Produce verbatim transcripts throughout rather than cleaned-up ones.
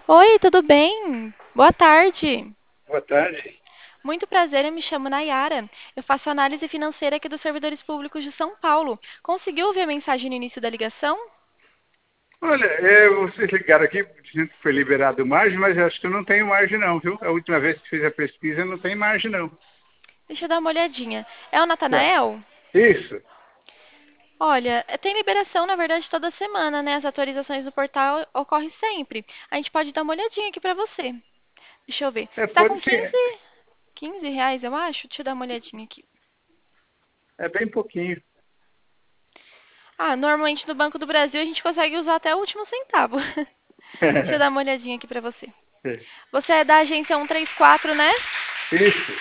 Oi, tudo bem? Boa tarde. Boa tarde. Muito prazer, eu me chamo Nayara. Eu faço análise financeira aqui dos servidores públicos de São Paulo. Conseguiu ouvir a mensagem no início da ligação? Olha, é, vocês ligaram aqui dizendo que foi liberado margem, mas eu acho que eu não tenho margem não, viu? A última vez que fiz a pesquisa não tem margem não. Deixa eu dar uma olhadinha. É o É. Natanael? Isso. Olha, é, tem liberação, na verdade, toda semana, né? As atualizações do portal ocorrem sempre. A gente pode dar uma olhadinha aqui pra você. Deixa eu ver. É, Você tá pode com ser. quinze, quinze reais, eu acho? Deixa eu dar uma olhadinha aqui. É bem pouquinho. Ah, normalmente no Banco do Brasil a gente consegue usar até o último centavo. Deixa eu dar uma olhadinha aqui pra você. É. Você é da agência cento e trinta e quatro, né? Isso.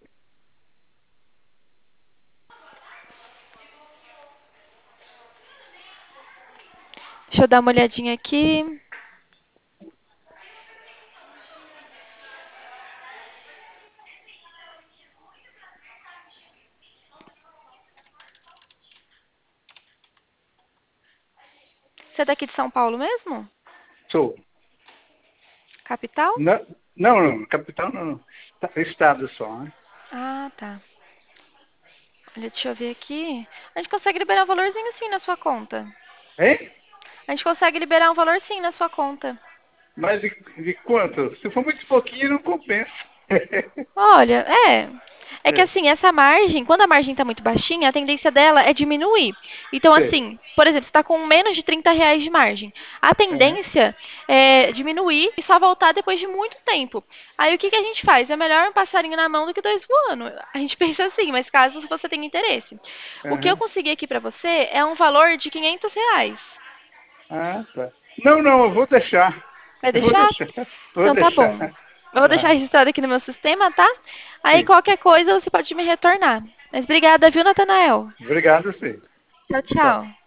Deixa eu dar uma olhadinha aqui. Você é daqui de São Paulo mesmo? Sou. Capital? Não, não, não, capital não. Tá- Estado só, né? Ah, tá. Olha, deixa eu ver aqui. A gente consegue liberar um valorzinho sim na sua conta. Hein? A gente consegue liberar um valor sim na sua conta. Mas de, de quanto? Se for muito pouquinho, não compensa. Olha, é. É que É, assim, essa margem, quando a margem está muito baixinha, a tendência dela é diminuir. Então, sei. assim, por exemplo, você está com menos de trinta reais de margem. A Aham, tendência é diminuir e só voltar depois de muito tempo. Aí o que, que a gente faz? É melhor um passarinho na mão do que dois voando. A gente pensa assim, mas caso você tenha interesse. O que eu aham. consegui aqui para você é um valor de quinhentos reais. Ah, tá. Não, não, eu vou deixar. Vai Eu vou deixar? deixar. Vou Então tá deixar. bom. Eu vou deixar Tá. registrado aqui no meu sistema, tá? Aí Sim. qualquer coisa você pode me retornar. Mas obrigada, viu, Natanael? Obrigado, sim. Tchau, Tchau. tchau.